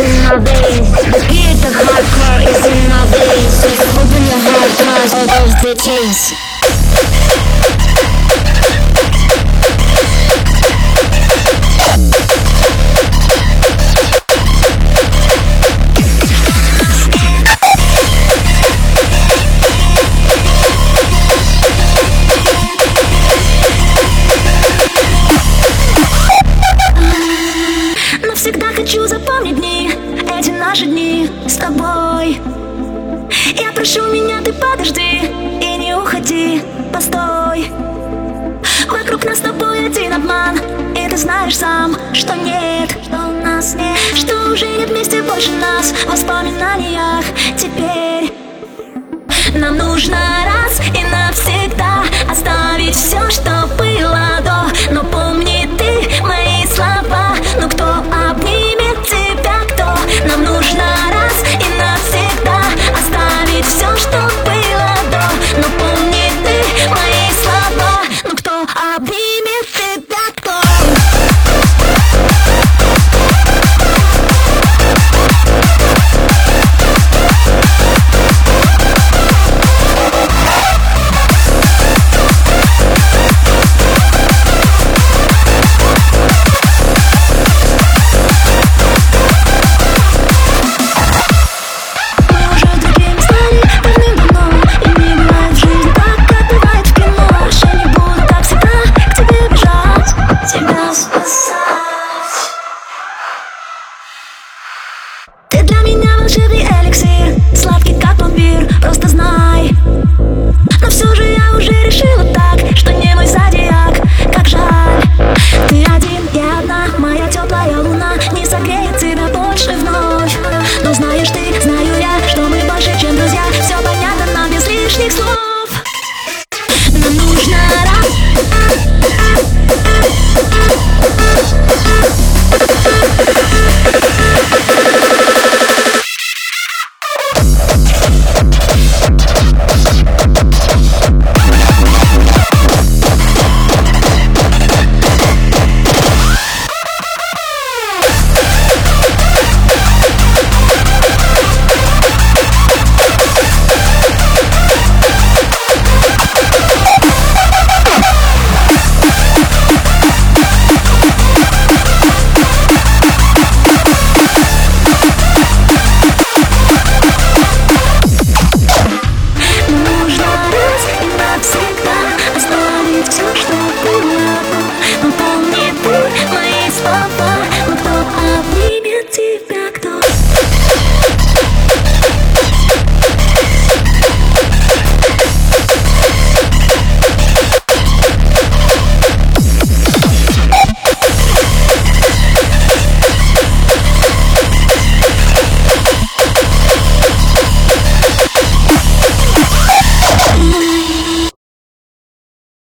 in my veins. The beat, the hardcore is in my veins. Just open your heart, cause all those bitches. Навсегда хочу запомнить дни, эти наши дни с тобой. Я прошу меня, ты подожди и не уходи, постой. Вокруг нас с тобой один обман, и ты знаешь сам, что нет, что у нас нет, что уже нет вместе больше нас в воспоминаниях. Теперь нам нужно раз и навсегда оставить все, что было до. Но помни ты мои слова, ну кто обнимет тебя, кто? Нам нужно раз и навсегда оставить все, что было до. Но помни ты мои слова, ну кто обнимет тебя, кто? Ты для меня волшебный эликсир, сладкий как пломбир, просто знай. Но все же я уже решила так, что не мой сзади